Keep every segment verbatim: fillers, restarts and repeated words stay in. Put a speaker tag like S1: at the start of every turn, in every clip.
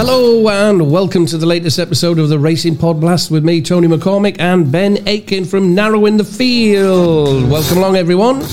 S1: Hello and welcome to the latest episode of the Racing Pod Blast with me, Tony McCormick, and Ben Aitken from Narrow in the Field. Welcome along, everyone.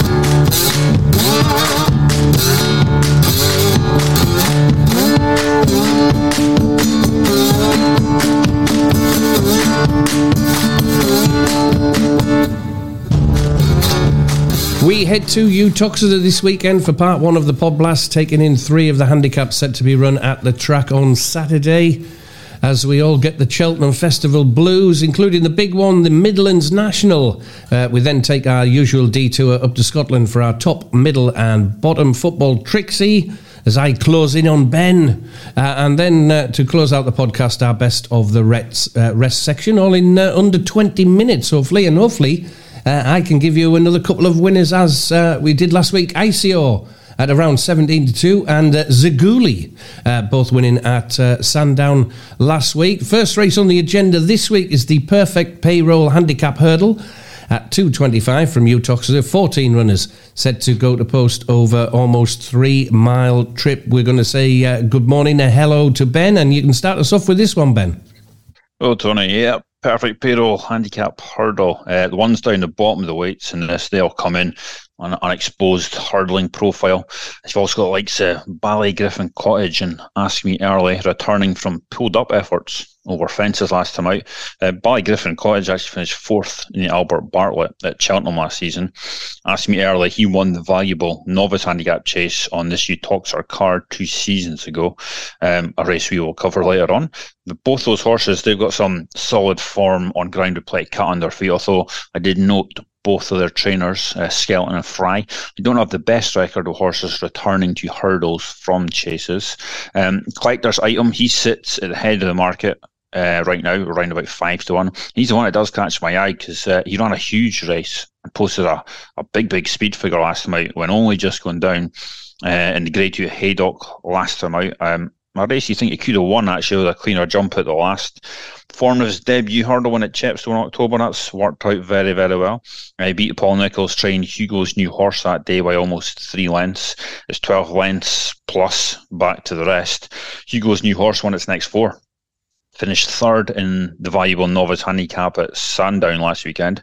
S1: We head to Uttoxeter this weekend for part one of the Pod Blast, taking in three of the handicaps set to be run at the track on Saturday, as we all get the Cheltenham Festival blues, including the big one, the Midlands National. Uh, we then take our usual detour up to Scotland for our top, middle and bottom football Trixie, as I close in on Ben. Uh, and then uh, to close out the podcast, our best of the rest, uh, rest section, all in uh, under twenty minutes, hopefully, and hopefully Uh, I can give you another couple of winners as uh, we did last week. I C O at around seventeen to two and uh, Zaguli uh, both winning at uh, Sandown last week. First race on the agenda this week is the Perfect Payroll Handicap Hurdle at two twenty-five from Uttoxeter. fourteen runners set to go to post over almost three mile trip. We're going to say uh, good morning and hello to Ben, and you can start us off with this one, Ben.
S2: Oh, Tony, yeah. Perfect Payroll Handicap Hurdle. Uh, the ones down the bottom of the weights in this, they'll come in on an unexposed hurdling profile. You've also got likes of Ballygriffin Cottage and Ask Me Early returning from pulled up efforts over fences last time out. Uh, Ballygriffin Cottage actually finished fourth in the Albert Bartlett at Cheltenham last season. Ask Me Early, he won the valuable novice handicap chase on this Uttoxeter card two seasons ago, um, a race we will cover later on. But both those horses, they've got some solid form on ground with plenty cut on their feet, although I did note both of their trainers, uh, Skelton and Fry, they don't have the best record of horses returning to hurdles from chases. Um, Collector's Item, he sits at the head of the market uh, right now, around about five to one. He's the one that does catch my eye because uh, he ran a huge race and posted a, a big, big speed figure last time out when only just going down uh, in the Grade two Haydock last time out. Um, a race you think he could have won actually with a cleaner jump at the last. Formed his debut hurdle win at Chepstow in October. That's worked out very, very well. Uh, he beat Paul Nicholls trained Hugo's New Horse that day by almost three lengths. It's twelve lengths plus back to the rest. Hugo's New Horse won its next four. Finished third in the valuable novice handicap at Sandown last weekend.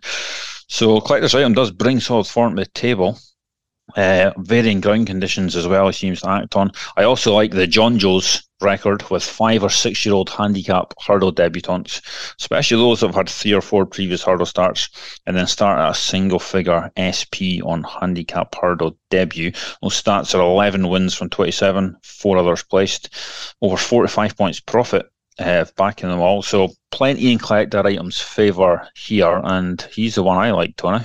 S2: So Collector's Item does bring solid form to the table. Uh, varying ground conditions as well he seems to act on. I also like the John Joe's record with five or six year old handicap hurdle debutants, especially those that have had three or four previous hurdle starts and then start at a single figure S P on handicap hurdle debut. Those stats are eleven wins from twenty-seven, four others placed, over forty-five points profit uh, backing them all. So plenty in Collector Items' favour here, and he's the one I like, Tony.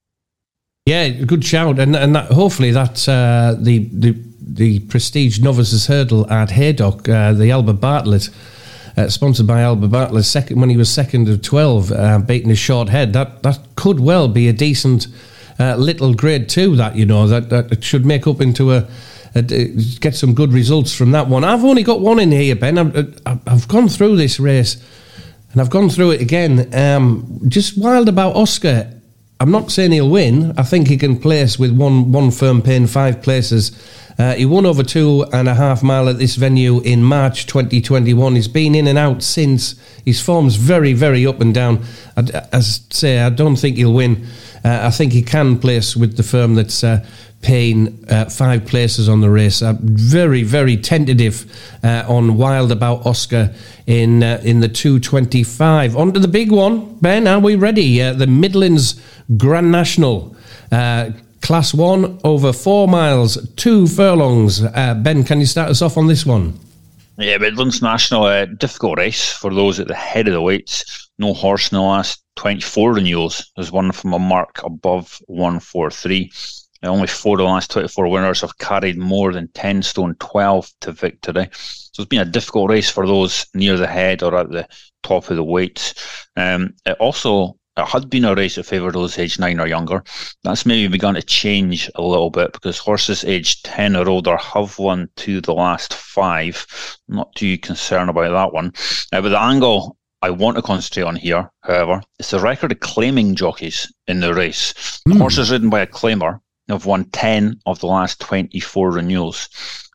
S1: Yeah, good shout, and and that, hopefully that uh, the the the Prestige Novices Hurdle at Haydock, uh, the Albert Bartlett, uh, sponsored by Albert Bartlett, second when he was second of twelve, uh, beating his short head. That that could well be a decent uh, little grade two. That you know that that it should make up into a, a get some good results from that one. I've only got one in here, Ben. I've, I've gone through this race, and I've gone through it again. Um, just Wild About Oscar. I'm not saying he'll win. I think he can place with one one firm paying five places. Uh, he won over two and a half mile at this venue in March twenty twenty-one. He's been in and out since. His form's very, very up and down. I, as I say, I don't think he'll win. Uh, I think he can place with the firm that's uh, paying uh, five places on the race. I'm very, very tentative uh, on Wild About Oscar in uh, in the two twenty-five. On to the big one. Ben, are we ready? Uh, the Midlands Grand National. Uh, Class one, over four miles, two furlongs. Uh, Ben, can you start us off on this one?
S2: Yeah, Midlands National, a uh, difficult race for those at the head of the weights. No horse in the last twenty-four renewals has won from a mark above one forty-three. Only four of the last twenty-four winners have carried more than ten stone twelve to victory. So it's been a difficult race for those near the head or at the top of the weights. Um, it also It had been a race that favoured those aged nine or younger. That's maybe begun to change a little bit because horses aged ten or older have won two of the last five. I'm not too concerned about that one. Uh, but the angle I want to concentrate on here, however, is the record of claiming jockeys in the race. Mm. Horses ridden by a claimer have won ten of the last twenty-four renewals.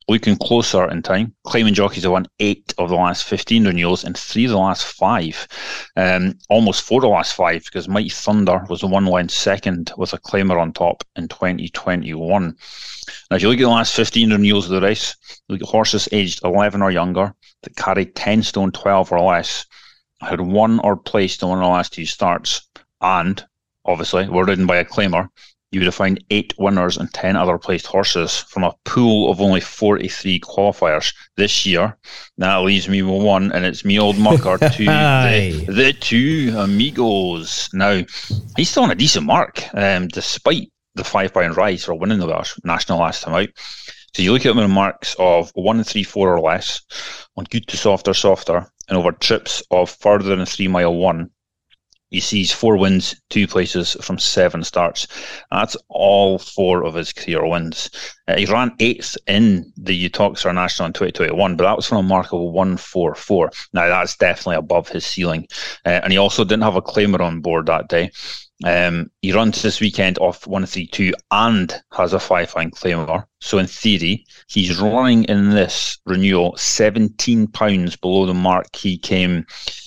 S2: looking closer in time, Claiming Jockeys have won eight of the last fifteen renewals and three of the last five. Um, almost four of the last five, because Mighty Thunder was the one length second with a claimer on top in twenty twenty-one. Now, if you look at the last fifteen renewals of the race, look at horses aged eleven or younger that carried ten stone twelve or less, had won or placed in one of the last two starts, and obviously were ridden by a claimer, you would have found eight winners and ten other placed horses from a pool of only forty-three qualifiers this year. That leaves me with one, and it's me old mucker to the, the two Amigos. Now, he's still on a decent mark, um, despite the five pound rise for winning the Welsh National last time out. So you look at him in marks of one, three, four or less, on good to softer, softer, and over trips of further than a three mile one. He sees four wins, two places from seven starts. That's all four of his career wins. Uh, he ran eighth in the Uttoxeter National in twenty twenty-one, but that was from a mark of one forty-four. Now, that's definitely above his ceiling. Uh, and he also didn't have a claimer on board that day. Um, he runs this weekend off one thirty-two and has a five-pound claimer. So in theory, he's running in this renewal seventeen pounds below the mark he came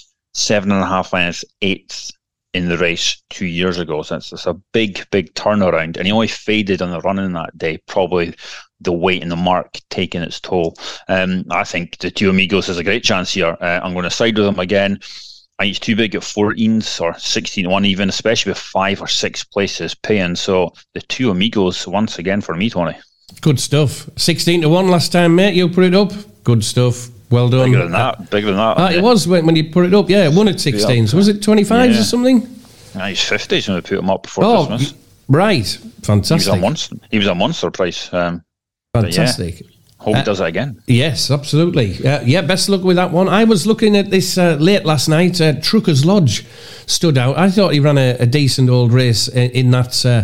S2: seven and a half lengths eighth in the race two years ago. So it's, it's a big, big turnaround. And he only faded on the running that day, probably the weight in the mark taking its toll. Um, I think the two Amigos has a great chance here. Uh, I'm going to side with him again. I think he's too big at fourteens or sixteen one even, especially with five or six places paying. So the two Amigos once again for me, Tony.
S1: Good stuff. sixteen to one last time, mate. You put it up. Good stuff. Well done.
S2: Bigger than that. Bigger than that.
S1: Ah, it was when, when you put it up. Yeah, it won at sixteen. So was it twenty-fives yeah. or something?
S2: Yeah, he's fifties when we put him up before
S1: oh,
S2: Christmas.
S1: Right. Fantastic.
S2: He was a monster, he was a monster price. Um,
S1: Fantastic.
S2: Yeah, hope
S1: uh,
S2: he does it again.
S1: Yes, absolutely. Uh, yeah, best luck with that one. I was looking at this uh, late last night. Uh, Trucker's Lodge stood out. I thought he ran a, a decent old race in, in that... Uh,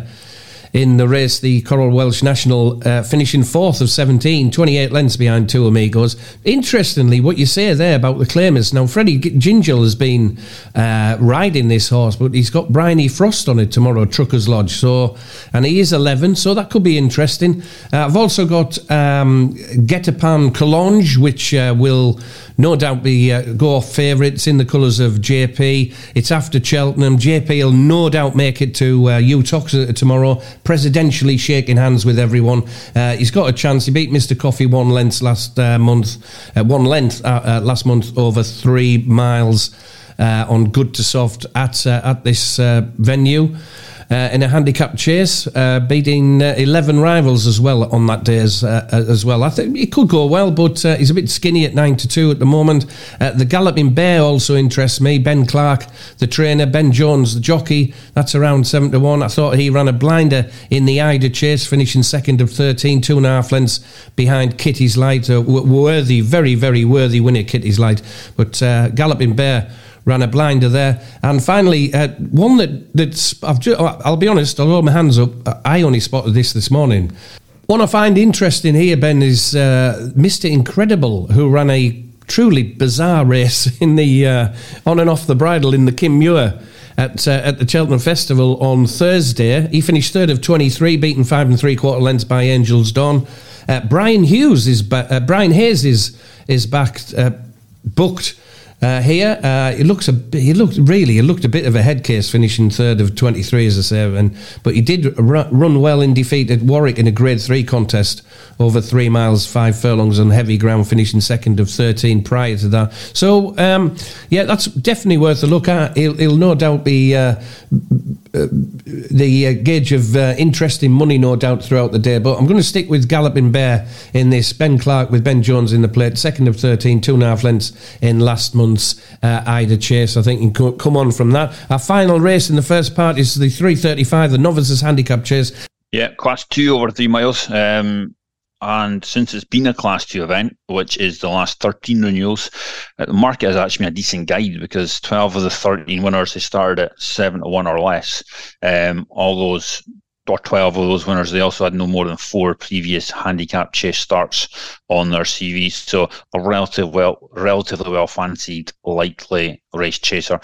S1: in the race, the Coral Welsh National, uh, finishing fourth of seventeen, twenty-eight lengths behind two Amigos. Interestingly, what you say there about the claimers. Now, Freddie Gingell has been uh, riding this horse, but he's got Bryony Frost on it tomorrow, Trucker's Lodge. So, and he is eleven, so that could be interesting. Uh, I've also got um, Guet-Apens Collonges, which uh, will no doubt be uh, go off favourites in the colours of J P. It's after Cheltenham. J P will no doubt make it to uh, Uttoxeter tomorrow, presidentially shaking hands with everyone. Uh, he's got a chance. He beat Mister Coffee one length last uh, month, uh, one length uh, uh, last month over three miles uh, on good to soft at uh, at this uh, venue. Uh, in a handicap chase, uh, beating uh, eleven rivals as well on that day as, uh, as well. I think it could go well, but uh, he's a bit skinny at nine to two at the moment. Uh, the Galloping Bear also interests me. Ben Clark, the trainer, Ben Jones, the jockey, that's around seven to one. I thought he ran a blinder in the Ida chase, finishing second of thirteen, two and a half lengths behind Kitty's Light. A worthy, very, very worthy winner, Kitty's Light. But uh, Galloping Bear ran a blinder there. And finally, uh, one that, that's, I've just, I'll be honest, I'll hold my hands up, I only spotted this this morning. One I find interesting here, Ben, is uh, Mister Incredible, who ran a truly bizarre race in the uh, on and off the bridle in the Kim Muir at uh, at the Cheltenham Festival on Thursday. He finished third of twenty-three, beaten five and three quarter lengths by Angel's Dawn. Uh, Brian Hughes is ba- uh, Brian Hayes is is back uh, booked. Uh, here, uh, he looks a he looked really he looked a bit of a head case, finishing third of twenty-three, as I say, and, but he did run, run well in defeat at Warwick in a Grade Three contest over three miles, five furlongs on heavy ground, finishing second of thirteen prior to that. So, um, yeah, that's definitely worth a look at. He'll, he'll no doubt be uh, the uh, gauge of uh, interest in money, no doubt, throughout the day. But I'm going to stick with Galloping Bear in this. Ben Clark with Ben Jones in the plate, second of thirteen, two and a half lengths in last month's uh, Ida chase. I think you can come on from that. Our final race in the first part is the three thirty-five, the Novices Handicap Chase.
S2: Yeah, class two over three miles. Um, and since it's been a class two event, which is the last thirteen renewals, uh, the market has actually been a decent guide, because twelve of the thirteen winners, they started at seven to one or less. Um, all those, or twelve of those winners, they also had no more than four previous handicap chase starts on their C Vs. So a relative well, relatively well fancied, likely race chaser.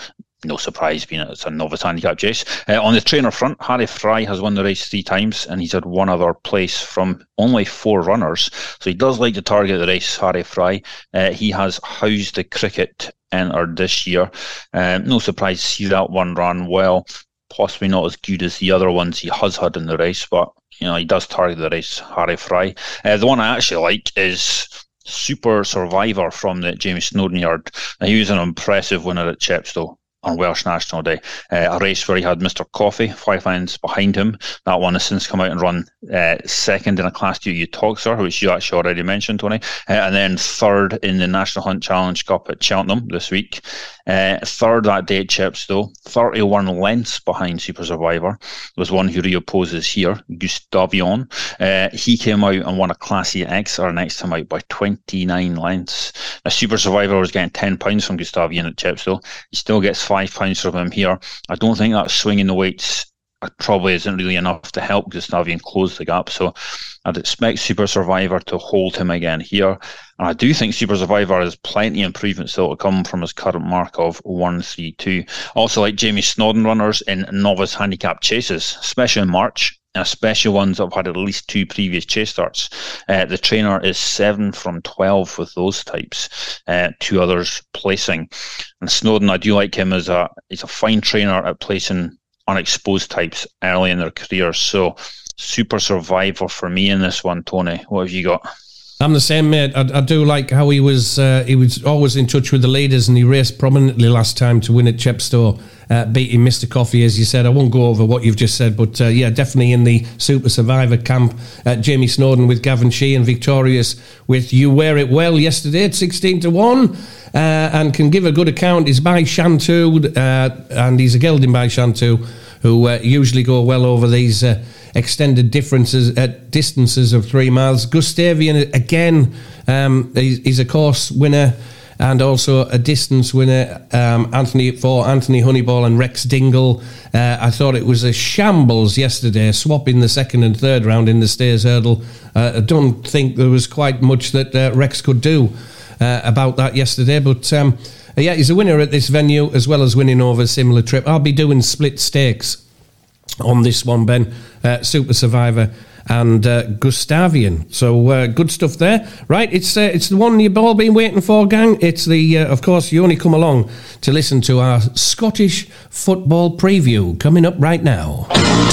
S2: no surprise being it's a novice handicap chase. Uh, on the trainer front, Harry Fry has won the race three times, and he's had one other place from only four runners. So he does like to target the race, Harry Fry. Uh, he has housed the Cricket entered this year. Um, no surprise to see that one run well. Possibly not as good as the other ones he has had in the race, but you know he does target the race, Harry Fry. Uh, the one I actually like is Super Survivor from the Jamie Snowden yard. Now, he was an impressive winner at Chepstow on Welsh National Day, uh, a race where he had Mister Coffee five lengths behind him. That one has since come out and run uh, second in a Class two Uttoxeter, which you actually already mentioned, Tony, uh, and then third in the National Hunt Challenge Cup at Cheltenham this week. Uh, third that day at Chepstow, thirty-one lengths behind Super Survivor. There's one who reopposes here, Gustavion. Uh, he came out and won a Class A Exeter next time out by twenty-nine lengths. A Super Survivor was getting ten pounds from Gustavion at Chepstow. He still gets five pounds from him here. I don't think that swing in the weights probably isn't really enough to help Gustavion close the gap. So I'd expect Super Survivor to hold him again here. And I do think Super Survivor has plenty of improvements still to come from his current mark of one three two. Also like Jamie Snodden runners in novice handicap chases, especially in March, and especially ones that have had at least two previous chase starts. Uh, the trainer is seven from twelve with those types, uh, two others placing. And Snowden, I do like him as a, he's a fine trainer at placing unexposed types early in their careers. So Super Survivor for me in this one, Tony. What have you got?
S1: I'm the same, mate. I, I do like how he was uh, he was always in touch with the leaders, and he raced prominently last time to win at Chepstow, uh, beating Mister Coffee, as you said. I won't go over what you've just said, but uh, yeah, definitely in the Super Survivor camp. Uh, Jamie Snowden with Gavin Sheehan, victorious with You Wear It Well yesterday at sixteen to one, uh, and can give a good account. He's by Shantou, uh, and he's a gelding by Shantou, who uh, usually go well over these uh, extended differences at distances of three miles. Gustavian, again, um, he's, he's a course winner and also a distance winner. Um, Anthony for Anthony Honeyball and Rex Dingle. Uh, I thought it was a shambles yesterday, swapping the second and third round in the Stayers Hurdle. Uh, I don't think there was quite much that uh, Rex could do uh, about that yesterday, but um, yeah, he's a winner at this venue as well as winning over a similar trip. I'll be doing split stakes on this one, Ben. Uh, Super Survivor and uh, Gustavian. So uh, good stuff there. Right, it's uh, it's the one you've all been waiting for, gang. It's the, uh, of course, you only come along to listen to our Scottish football preview coming up right now.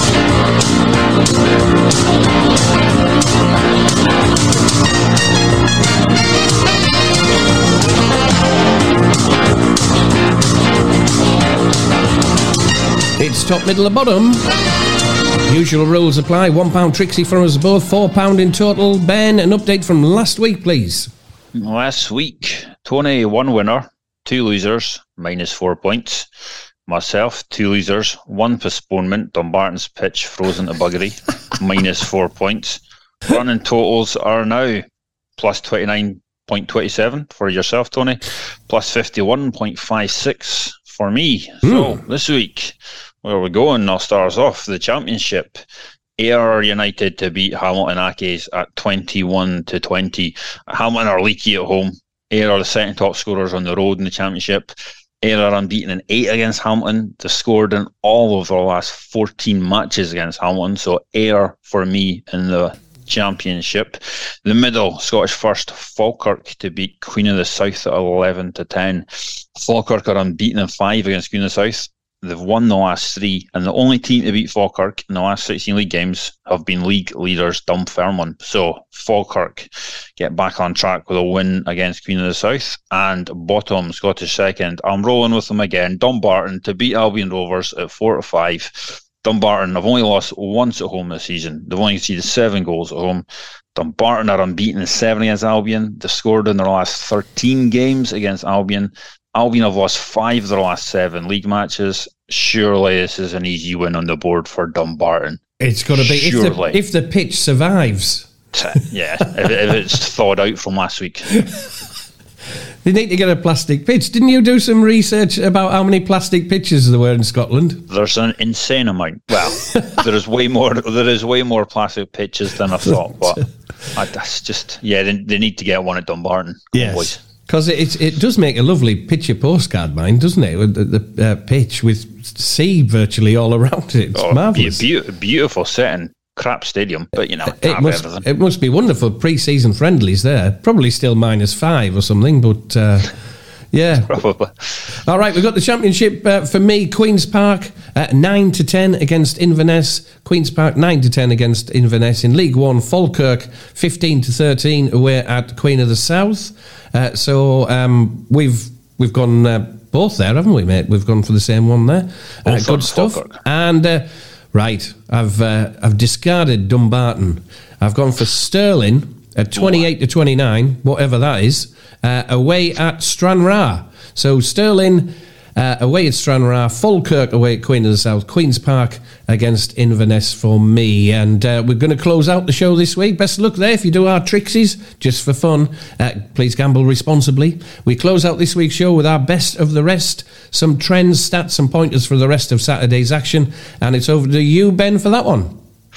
S1: It's top, middle or bottom. Usual rules apply. One pound Trixie from us both. Four pound in total. Ben, an update from last week, please.
S2: Last week, Tony, one winner, two losers, minus four points. Myself, two losers, one postponement, Dumbarton's pitch frozen to buggery, minus four points. Running totals are now plus twenty-nine point two seven for yourself, Tony, plus fifty-one point five six for me. Mm. So this week, where we're going, I'll start us off. The Championship, Ayr United to beat Hamilton Accies at twenty-one to twenty. Hamilton are leaky at home. Ayr are the second top scorers on the road in the Championship. Ayr are unbeaten in eight against Hamilton. They scored in all of their last fourteen matches against Hamilton. So Ayr for me in the Championship. The middle, Scottish First, Falkirk to beat Queen of the South at eleven to ten. Falkirk are unbeaten in five against Queen of the South. They've won the last three, and the only team to beat Falkirk in the last sixteen league games have been league leaders Dunfermline. So Falkirk get back on track with a win against Queen of the South. And bottom, Scottish Second, I'm rolling with them again. Dumbarton to beat Albion Rovers at four to five. Dumbarton have only lost once at home this season. They've only conceded seven goals at home. Dumbarton are unbeaten in seven against Albion. They've scored in their last thirteen games against Albion. Albion have lost five of their last seven league matches. Surely this is an easy win on the board for Dumbarton.
S1: It's got to be. If the, if the pitch survives.
S2: Yeah, if, if it's thawed out from last week.
S1: They need to get a plastic pitch. Didn't you do some research about how many plastic pitches there were in Scotland?
S2: There's an insane amount. Well, there is way more. There is way more plastic pitches than I thought. But I, that's just yeah. They, they need to get one at Dumbarton.
S1: Yes. Boys. Because it, it does make a lovely picture postcard, mine, doesn't it? With the, the uh, pitch with sea virtually all around it. It's
S2: oh,
S1: marvellous.
S2: Be- be- beautiful setting. Crap stadium, but you know, it,
S1: it must, it must be wonderful. Pre-season friendlies there. Probably still minus five or something, but uh, yeah.
S2: Probably.
S1: All right, we've got the championship uh, for me. Queen's Park, uh, nine to ten against Inverness. Queen's Park, nine to ten against Inverness. In League One, Falkirk, fifteen to thirteen away at Queen of the South. Uh, so um, we've we've gone uh, both there, haven't we, mate? We've gone for the same one there. Uh, good stuff. Falkirk. And uh, right, I've uh, I've discarded Dumbarton. I've gone for Stirling at twenty-eight to twenty-nine, whatever that is, uh, away at Stranraer. So Stirling uh, away at Stranraer, Falkirk away at Queen of the South, Queen's Park against Inverness for me. And uh, we're going to close out the show this week. Best of luck there if you do our Trixies, just for fun. Uh, please gamble responsibly. We close out this week's show with our best of the rest, some trends, stats and pointers for the rest of Saturday's action. And it's over to you, Ben, for that one.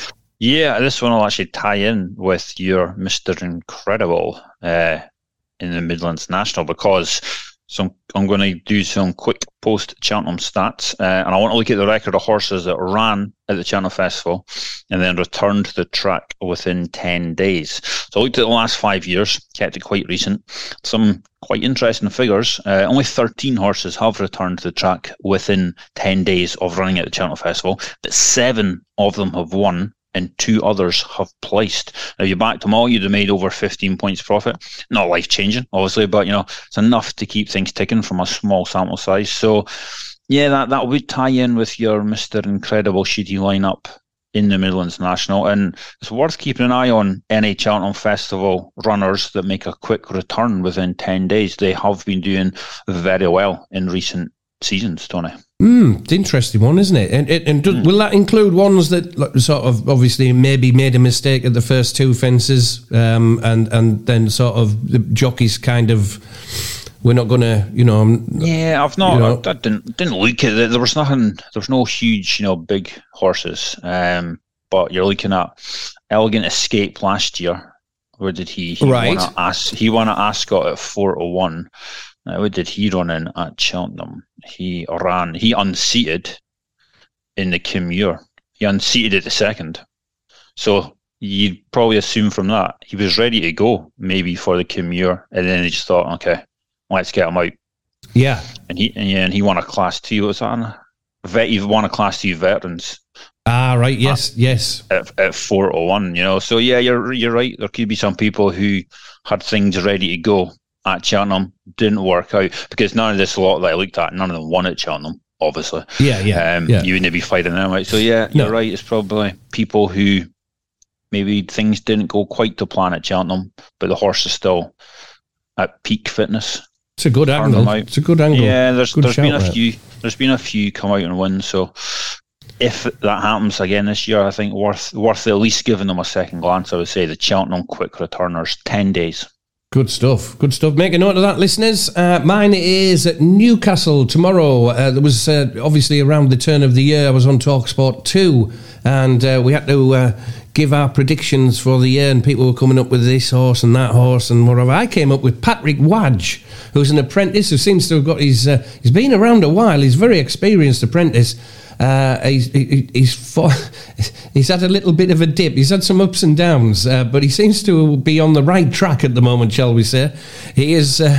S2: Yeah, this one will actually tie in with your Mister Incredible uh, in the Midlands National, because some, I'm going to do some quick post-Cheltenham stats, uh, and I want to look at the record of horses that ran at the Cheltenham Festival and then returned to the track within ten days. So I looked at the last five years, kept it quite recent. Some quite interesting figures. Uh, only thirteen horses have returned to the track within ten days of running at the Cheltenham Festival, but seven of them have won and two others have placed. Now, if you backed them all, you'd have made over fifteen points profit. Not life-changing, obviously, but, you know, it's enough to keep things ticking from a small sample size. So, yeah, that, that would tie in with your Mister Incredible shooty lineup in the Midlands National. And it's worth keeping an eye on any Cheltenham Festival runners that make a quick return within ten days. They have been doing very well in recent seasons, Tony.
S1: Mm, it's an interesting one, isn't it? And, and, and do, mm. will that include ones that like, sort of obviously maybe made a mistake at the first two fences, um, and and then sort of the jockeys kind of, we're not going to, you know.
S2: Yeah, I've not.
S1: You know,
S2: I, I didn't didn't look at it. There was nothing. There was no huge, you know, big horses. Um, but you're looking at Elegant Escape last year. Where did he? He
S1: right.
S2: Won at As, he won at Ascot at four to one. Now, what did he run in at Cheltenham? He ran, he unseated in the Kimure. He unseated at the second. So you'd probably assume from that he was ready to go maybe for the Kimure, and then he just thought, okay, let's get him out.
S1: Yeah.
S2: And he and, yeah, and he won a Class two. What was that on? Vet, he won a Class two Veterans.
S1: Ah, right. Yes, at, yes.
S2: At, at four to one, you know. So yeah, you're you're right. There could be some people who had things ready to go at Cheltenham, didn't work out, because none of this lot that I looked at, none of them won at Cheltenham, obviously.
S1: Yeah, yeah,
S2: um,
S1: yeah.
S2: You wouldn't be fighting them out. So yeah, you're no. right. It's probably people who maybe things didn't go quite to plan at Cheltenham, but the horse is still at peak fitness.
S1: It's a good angle. It's a good angle.
S2: Yeah, there's
S1: good
S2: there's been a
S1: right.
S2: few. There's been a few come out and win. So if that happens again this year, I think worth worth at least giving them a second glance. I would say the Cheltenham quick returners, ten days.
S1: Good stuff. Good stuff. Make a note of that, listeners. Uh, mine is at Newcastle tomorrow. Uh, there was uh, obviously around the turn of the year, I was on TalkSport two, and uh, we had to uh, give our predictions for the year, and people were coming up with this horse and that horse and whatever. I came up with Patrick Wadge, who's an apprentice who seems to have got his. Uh, he's been around a while. He's a very experienced apprentice. Uh, he's he, he's for, he's had a little bit of a dip. He's had some ups and downs, uh, but he seems to be on the right track at the moment, shall we say? He is uh,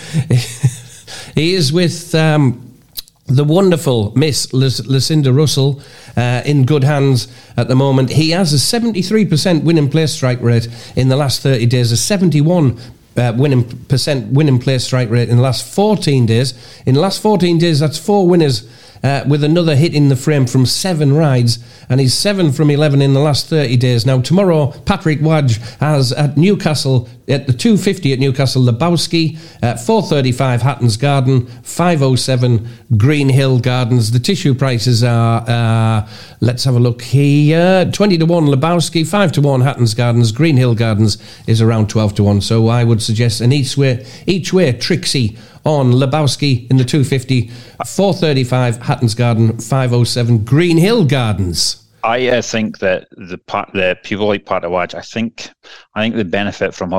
S1: he is with um, the wonderful Miss Lucinda Russell uh, in good hands at the moment. He has a seventy-three percent win and place strike rate in the last thirty days, a seventy-one Uh, winning percent win and play strike rate in the last fourteen days. In the last fourteen days, that's four winners uh, with another hit in the frame from seven rides, and he's seven from eleven in the last thirty days. Now, tomorrow, Patrick Wadge has at Newcastle, at the two fifty at Newcastle, Lebowski, at four thirty-five Hatton's Garden, five oh seven Green Hill Gardens. The tissue prices are, uh, let's have a look here, twenty to one Lebowski, five to one Hatton's Gardens, Green Hill Gardens is around twelve to one. So I would suggest an each way, each way Trixie on Lebowski in the two fifty, four thirty-five Hatton's Garden, five oh seven Green Hill Gardens.
S2: I uh, think that the the people like Patrick Wadge, I think I think they benefit from having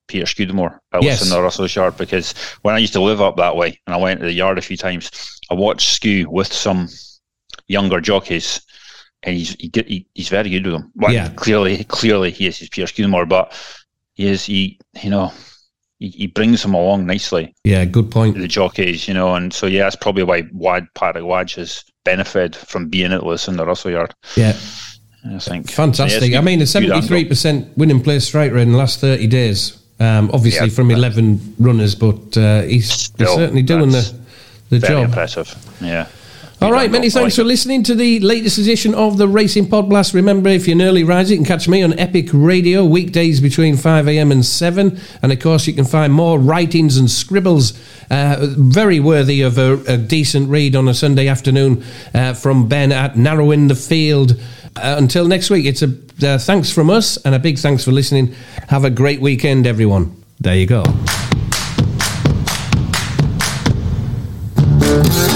S2: Peter Scudamore at
S1: Yes.
S2: Lisson or Russell's Yard, because when I used to live up that way and I went to the yard a few times, I watched Skew with some younger jockeys, and he's he, he, he's very good with them. Well,
S1: Yeah.
S2: clearly, clearly he is he's Peter Scudamore, but he is he you know he, he brings them along nicely.
S1: Yeah, good point.
S2: The jockeys, you know, and so yeah, that's probably why Wad Patrick Wadge has benefited from being at Lisson or Russell Yard.
S1: Yeah.
S2: I think
S1: Fantastic.
S2: Yeah,
S1: I mean, a seventy-three percent winning place strike rate in the last thirty days. Um, obviously
S2: Yeah,
S1: from eleven runners, but uh, he's, he's
S2: Still,
S1: certainly doing the,
S2: that's
S1: the
S2: very
S1: job.
S2: impressive. Yeah.
S1: All right, many
S2: Dundle, I
S1: thanks
S2: like
S1: for listening to the latest edition of the Racing Pod Blast. Remember, if you're an early riser, you can catch me on Epic Radio weekdays between five a.m. and seven. And of course, you can find more writings and scribbles, uh, very worthy of a, a decent read on a Sunday afternoon uh, from Ben at Narrowing the Field. Uh, until next week, it's a uh, thanks from us and a big thanks for listening. Have a great weekend, everyone. There you go.